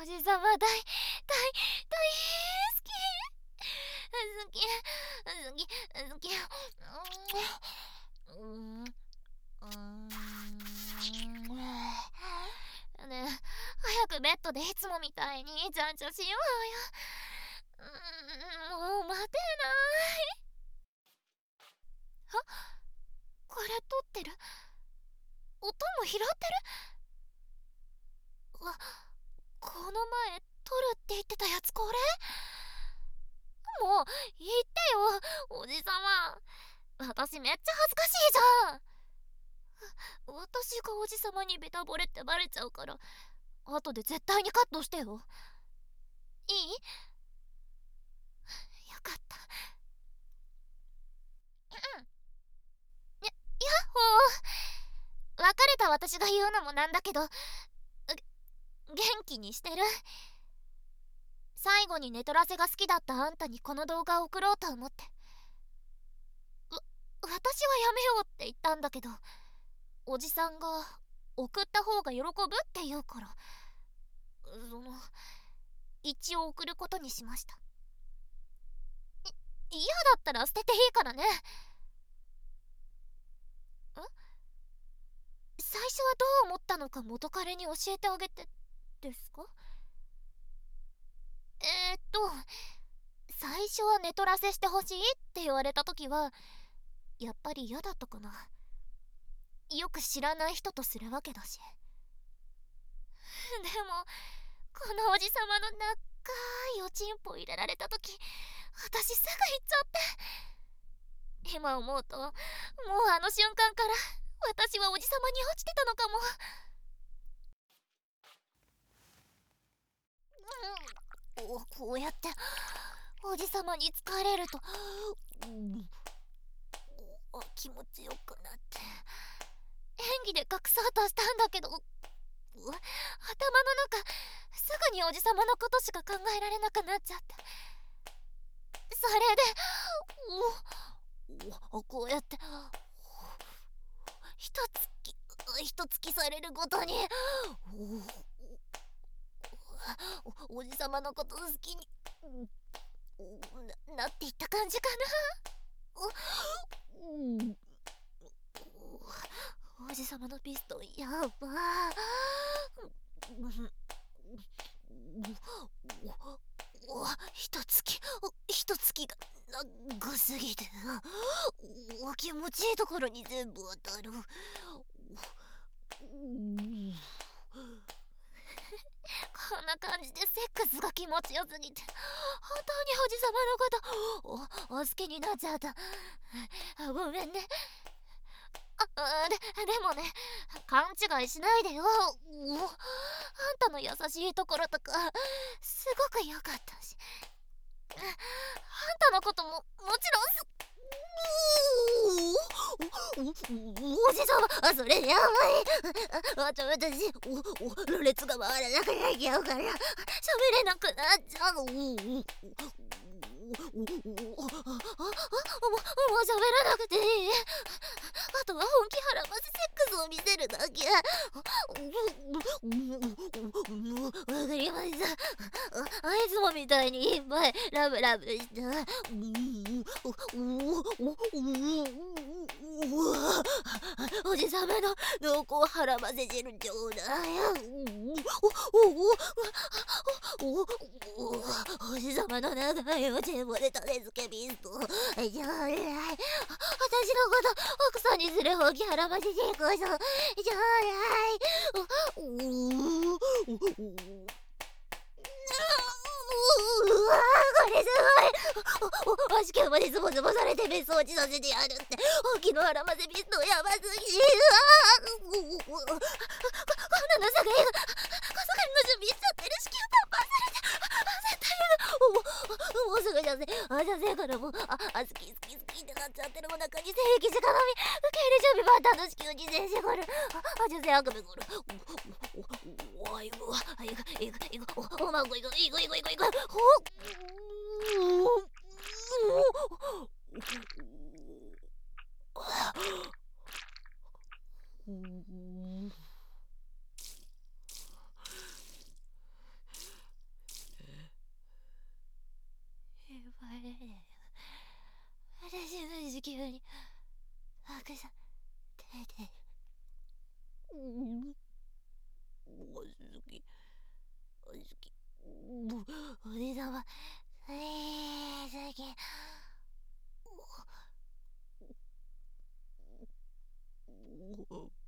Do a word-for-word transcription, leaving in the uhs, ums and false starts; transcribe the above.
おじさま大大大好き好き好き好きうん、うんねえ、早くベッドでいつもみたいにちゃんちゃしようよ。うん、もう待てない。あ、これ撮ってる？音も拾ってる？わ、この前撮るって言ってたやつこれ？もう言ってよ、おじさま。私めっちゃ恥ずかしいじゃん。私がおじさまにベタ惚れってバレちゃうから、後で絶対にカットしてよ。いい？よかった。うん。や、やっほー。別れた私が言うのもなんだけど、元気にしてる？最後にネトラセが好きだったあんたにこの動画を送ろうと思って。わ、私はやめようって言ったんだけど、おじさんが送った方が喜ぶって言うから、その、一応送ることにしました。い、嫌だったら捨てていいからね。ん？最初はどう思ったのか元彼に教えてあげてですか？えー、っと最初はネトラセしてほしいって言われた時はやっぱり嫌だったかな。よく知らない人とするわけだし。でもこのおじさまの長いおちんぽ入れられた時、私すぐ行っちゃって。今思うともうあの瞬間から私はおじさまに落ちてたのかも。うん、こうやっておじさまに疲れると、うん、気持ちよくなって演技で隠そうとしたんだけど、頭の中すぐにおじさまのことしか考えられなくなっちゃって、それでこうやってひとつきひとつきされるごとにお, おじさまのこと好きに な, なっていった感じかな。おじさまのピストンやばひとつきひとつきが長すぎて気持ちいいところに全部当たる。こんな感じでセックスが気持ちよすぎて本当におじさまのことお好きになっちゃった。ごめんね。あ、で、でもね、勘違いしないでよ。あんたの優しいところとかすごく良かったし、あんたのことももちろんすおじさま、それやばい。あと私おろれつが回らなくなっちゃうから喋れなくなっちゃう。もう喋らなくていい。あとは本気腹ませセックスを見せるだけ。わかりました。あいつもみたいにいっぱいラブラブした。おじさまの濃厚腹ませ汁ちょうだい。おじさまの長いおちんぽで種付けビスト。じゃあ、私のこと奥さんにする本気腹ませ汁こそ。じゃあ、うわー、これすごい。お、おし今日までズボズボされて別荘落ちさせてやるって本気の腹ませビストやばすぎ。うわー、こんなのさがいが小盛りの準備しちゃってる。子宮パンパンされて絶対嫌だ。もうすぐじゃせあじゃせからもうああ好き好き好きってなっちゃってる。お腹に精液じかがみ受け入れ準備バンタの子宮に全身こる。あじゃせあくめこる。おいぐわいくいくいくおまんこいくいくいくいくいくほっ私の地球にたくさん出てる。お好きお好きおじさま大好き。おお